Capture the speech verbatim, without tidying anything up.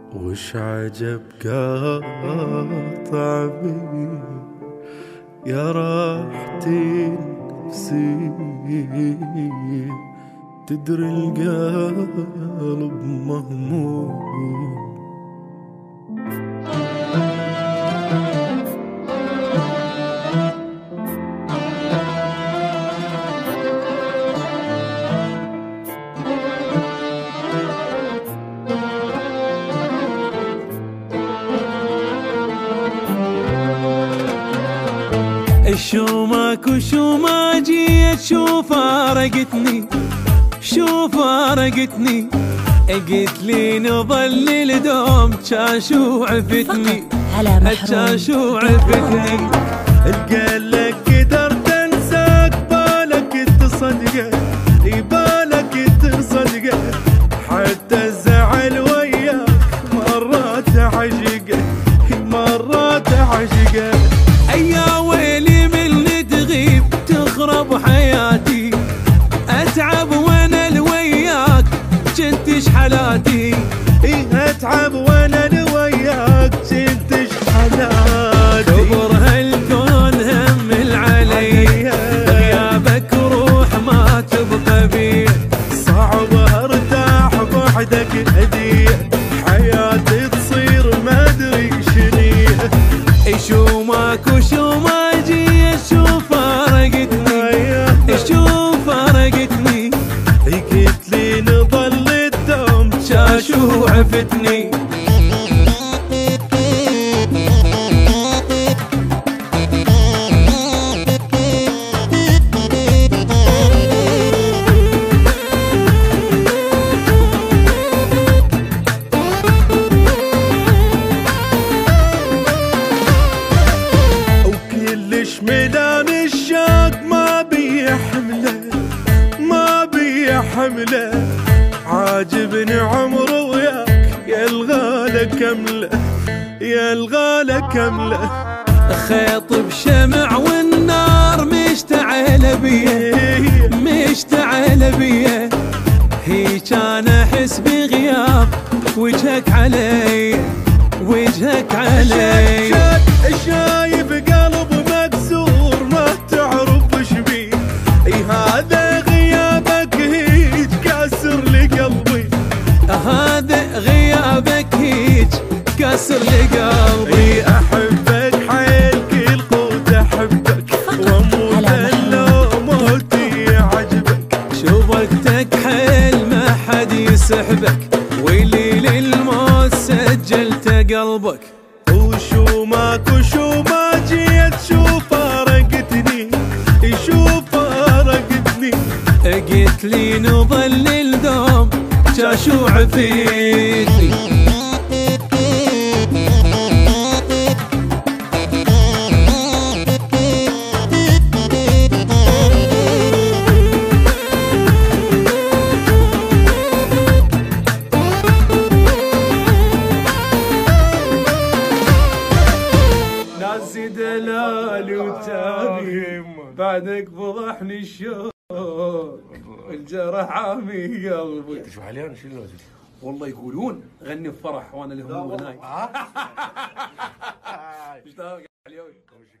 وش عجب قاطع بي يا راحتي نفسي، تدري القلب مهموم. اشومك وشو جيت شو فارقتني، شو فارقتني، قلت لي نظل الدوم شاشو عفتني، شاشو عفتني. قالك قدرت انساك بالك تصدقه، يبالك تصدقه، حتى الزعل وياك مرات عشقه، مرات عشقه. يا ويلي من تغيب تخرب حياتي، اتعب وانا لوياك جنتش حالاتي. ايه اتعب وانا لوياك جنتش حالاتي. كبر هالكون همل علي، غيابك روح ما تبقى بي، صعب ارتاح بعدك هديه، حياتي تصير ما ادري شنيه. اشومك وشو ما جيت شو فارقتني، شو فارقتني، قلت لي نظل الدوم شاشو عفتني. ميدان الشاق ما بيحمله، ما بيحمله، عاجبني عمره وياك يا الغالة كمله، يا الغالة كمله. خيط بشمع والنار مشتعل بيه، مشتعل بيه، هيج انا احس بغياب وجهك علي، وجهك علي. شايف قلب مكسور ما تعرف وش بيه، هذا غيابك هيج كسر لي قلبي، هذا غيابك هيج كسر لي قلبي. احبك حيل كل قوت احبك، واموت لو موتي عجبك. شوف وقتك حيل ما حد يسحبك، واللي للموت سجلت قلبك. وشو ماك وشو ما جيت شو فارقتني، شو فارقتني، قلت لي نظل الدوم شاشو عفتني. ناسي دلالي وتابي، بعدك فضحني الشوق، الجرح عامي قلبي. انت شو حاليا شو اللي والله يقولون غني بفرح وانا لهم غناي. اشتاق اليوم.